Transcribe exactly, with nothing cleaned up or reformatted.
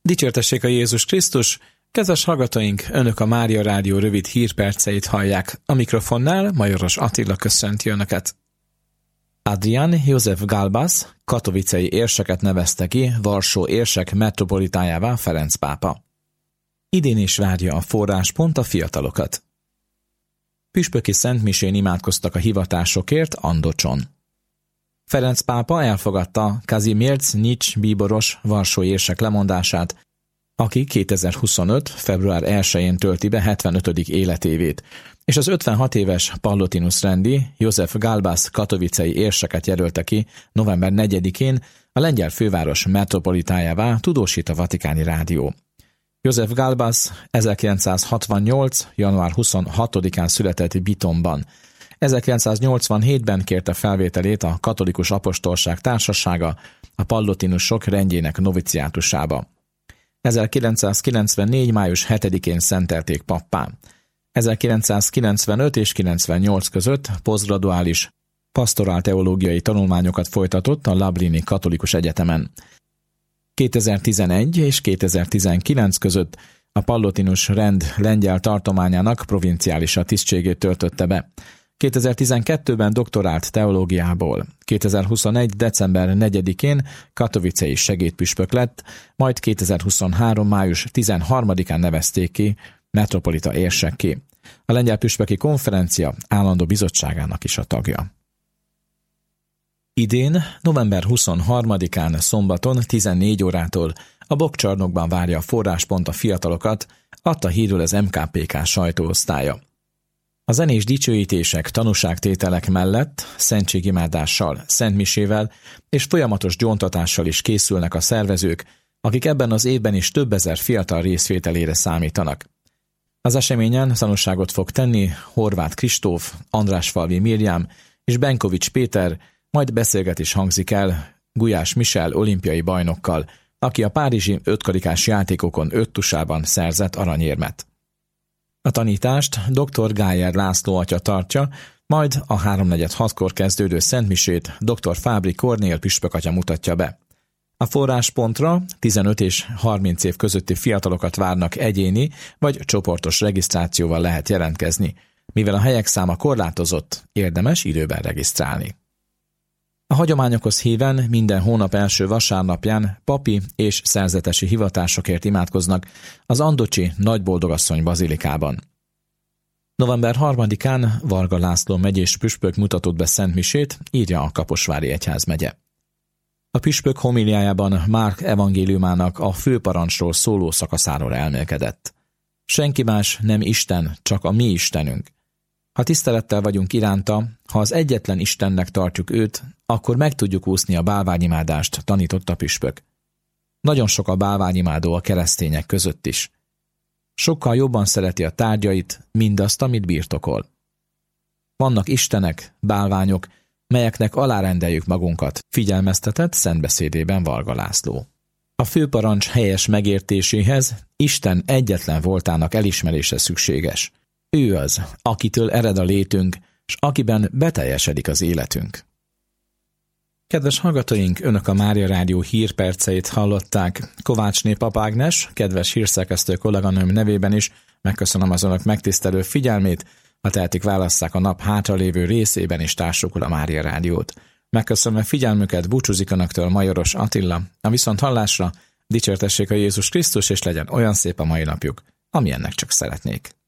Dicsértessék a Jézus Krisztus! Kedves hallgatóink, Önök a Mária Rádió rövid hírperceit hallják. A mikrofonnál Majoros Attila köszönti Önöket. Adrian József Galbas katowicei érseket nevezte ki Varsó érsek metropolitájává Ferenc pápa. Idén is várja a forráspont a fiatalokat. Püspöki szentmisén imádkoztak a hivatásokért Andocson. Ferenc pápa elfogadta Kazimierz Nics bíboros Varsó érsek lemondását, aki kétezer-huszonöt. február elsején tölti be hetvenötödik életévét, és az ötvenhat éves Pallotinus rendi József Galbas katowicei érseket jelölte ki november negyedikén a lengyel főváros metropolitájává, tudósít a Vatikáni Rádió. József Galbas ezerkilencszázhatvannyolc. január huszonhatodikán született Bitonban. ezerkilencszáznyolcvanhétben kérte felvételét a Katolikus Apostolság Társasága a pallotinusok rendjének noviciátusába. ezerkilencszázkilencvennégy. május hetedikén szentelték pappá. ezerkilencszázkilencvenöt és kilencvennyolc között posztgraduális pastorálteológiai tanulmányokat folytatott a Lublini Katolikus Egyetemen. kétezer-tizenegy és kétezer-tizenkilenc között a pallotinus rend lengyel tartományának provinciálisa tisztségét töltötte be. kétezer-tizenkettőben doktorált teológiából. kétezer-huszonegy. december negyedikén katowicei segédpüspök lett, majd kétezer-huszonhárom. május tizenharmadikán nevezték ki metropolita érsekké. A lengyel püspöki konferencia állandó bizottságának is a tagja. Idén, november huszonharmadikán szombaton tizennégy órától a Bokkcsarnokban várja a forráspont a fiatalokat, adta hírül az em ká pé ká sajtóosztálya. A zenés dicsőítések, tanúságtételek mellett szentségimádással, szentmisével és folyamatos gyóntatással is készülnek a szervezők, akik ebben az évben is több ezer fiatal részvételére számítanak. Az eseményen tanúságot fog tenni Horváth Kristóf, Andrásfalvi Mirjám és Benkovics Péter, majd beszélgetés hangzik el Gulyás Michel olimpiai bajnokkal, aki a párizsi ötkarikás játékokon öttusában szerzett aranyérmet. A tanítást dr. Gájer László atya tartja, majd a háromnegyed hatkor kezdődő szentmisét dr. Fábri Kornél püspök atya mutatja be. A forráspontra tizenöt és harminc év közötti fiatalokat várnak, egyéni vagy csoportos regisztrációval lehet jelentkezni. Mivel a helyek száma korlátozott, érdemes időben regisztrálni. A hagyományokhoz híven minden hónap első vasárnapján papi és szerzetesi hivatásokért imádkoznak az andocsi Nagyboldogasszony bazilikában. november harmadikán Varga László megyés püspök mutatott be szentmisét, írja a Kaposvári Egyházmegye. A püspök homiliájában Márk evangéliumának a főparancsról szóló szakaszáról elmélkedett. Senki más nem Isten, csak a mi Istenünk. Ha tisztelettel vagyunk iránta, ha az egyetlen Istennek tartjuk őt, akkor meg tudjuk úszni a bálványimádást, tanított a püspök. Nagyon sok a bálványimádó a keresztények között is. Sokkal jobban szereti a tárgyait, mindazt, amit birtokol. Vannak istenek, bálványok, melyeknek alárendeljük magunkat, figyelmeztetett szentbeszédében Varga László. A főparancs helyes megértéséhez Isten egyetlen voltának elismerése szükséges. Ő az, akitől ered a létünk, s akiben beteljesedik az életünk. Kedves hallgatóink, Önök a Mária Rádió hírperceit hallották. Kovácsné Pap Ágnes, kedves hírszerkesztő kolléganőm nevében is megköszönöm az Önök megtisztelő figyelmét, ha tehetik, válasszák a nap hátralévő részében is társukul a Mária Rádiót. Megköszönöm a figyelmüket, búcsúzik Önöktől Majoros Attila, a viszont hallásra, dicsértessék a Jézus Krisztus, és legyen olyan szép a mai napjuk, amilyennek csak szeretnék.